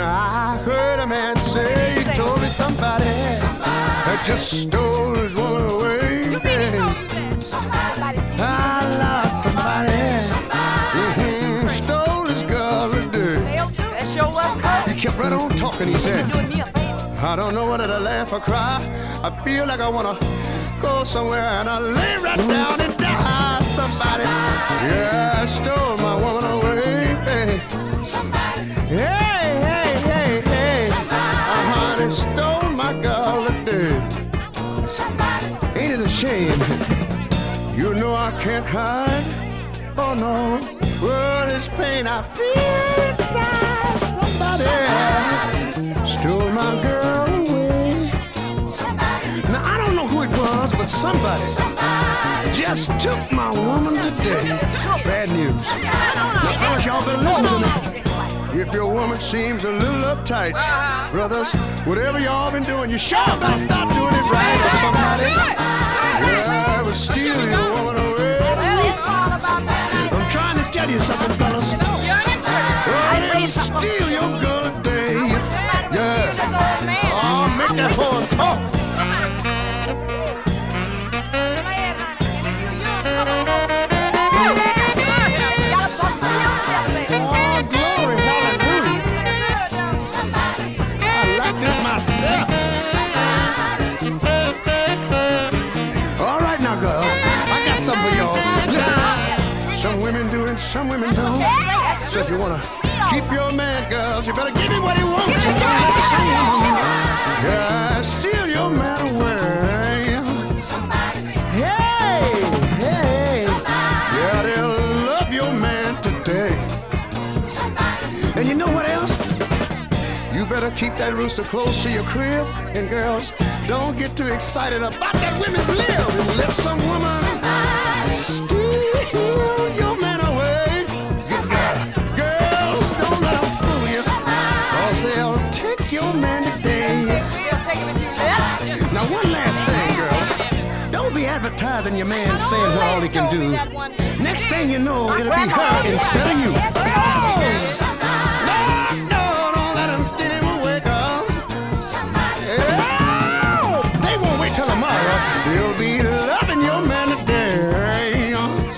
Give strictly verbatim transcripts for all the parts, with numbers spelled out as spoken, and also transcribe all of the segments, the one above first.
I heard a man say he told me somebody had just stole his woman away. I lost somebody, mm-hmm, stole his girl today. He kept right on talking. He said, I don't know whether to laugh or cry. I feel like I wanna go somewhere and I lay right down and die. Somebody, yeah, stole my woman away. Hey, hey, hey, hey, hey. Uh-huh, they stole my girl today. Ain't it a shame? You know I can't hide. Oh no, well, this pain I feel inside. Somebody, stole my girl away. Now I don't know who it was, but somebody, somebody just took my woman today. Bad news. Now fellas, y'all better listen to me. If your woman seems a little uptight, brothers, whatever y'all been doing, you sure better stop doing it right or somebody, yeah, will steal your woman away. I'm trying to tell you something, fellas. Well, they'll steal your girl today. Yeah. Oh, make that horn talk. Some women do and some women don't. So if you wanna keep your man, girls, you better give me what he wants. You yeah, steal your man away. Hey, hey, yeah, they'll love your man today. And you know what else? You better keep that rooster close to your crib. And girls, don't get too excited about that women's lib. And let some woman steal your man away. Girls, don't let them fool you, cause they'll take your man today. Now one last thing, girls. Don't be advertising your man saying what all he can do. Next thing you know, it'll be her instead of you. You'll be loving your man today.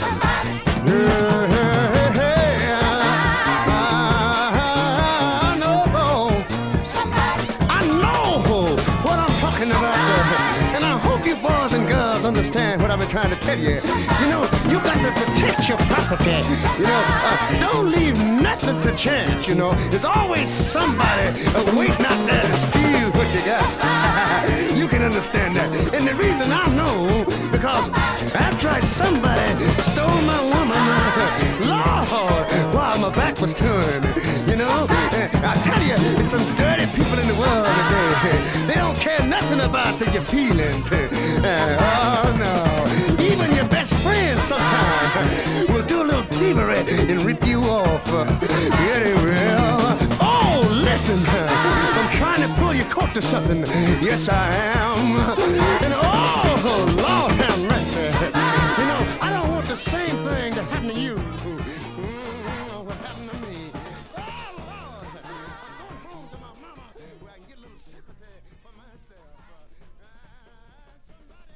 Somebody. I know. I know what I'm talking about. And I hope you boys and girls understand what I've been trying to tell you. You know, you got to protect your property. You know, uh, don't leave nothing to chance. You know, there's always somebody uh, waiting out there to steal what you got. You can understand that. And the reason I know, because that's right, somebody stole my woman, Lord, while my back was turned. You know, I tell you, there's some dirty people in the world today. They don't care nothing about your feelings. Oh no, even your best friends sometimes will do a little thievery and rip you off. Yeah, they will. Oh, listen, I'm trying to pull your coat to something. Yes, I am.